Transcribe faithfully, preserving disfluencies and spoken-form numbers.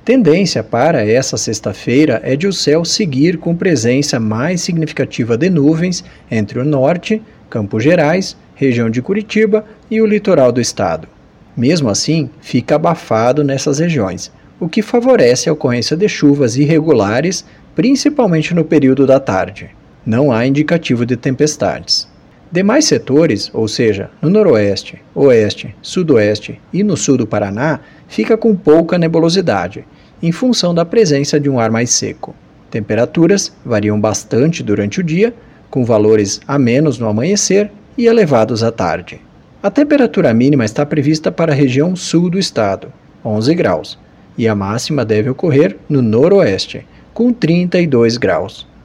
Tendência para essa sexta-feira é de o céu seguir com presença mais significativa de nuvens entre o norte, Campos Gerais, região de Curitiba e o litoral do estado. Mesmo assim, fica abafado nessas regiões, o que favorece a ocorrência de chuvas irregulares, principalmente no período da tarde. Não há indicativo de tempestades. Demais setores, ou seja, no noroeste, oeste, sudoeste e no sul do Paraná, fica com pouca nebulosidade, em função da presença de um ar mais seco. Temperaturas variam bastante durante o dia, com valores a menos no amanhecer e elevados à tarde. A temperatura mínima está prevista para a região sul do estado, onze graus, e a máxima deve ocorrer no noroeste, com trinta e dois graus.